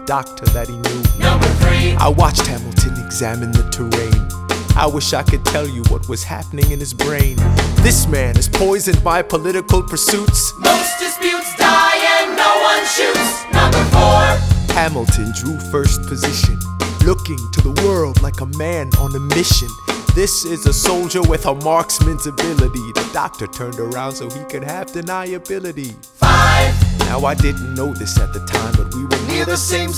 doctor that he knew. Number 3. I watched Hamilton examine the terrain. I wish I could tell you what was happening in his brain. This man is poisoned by political pursuits. Most disputes die and no one shoots. Number 4. Hamilton drew first position, looking to the world like a man on a mission. This is a soldier with a marksman's ability. The doctor turned around so he could have deniability. 5. Now I didn't know this at the time, but we were near the same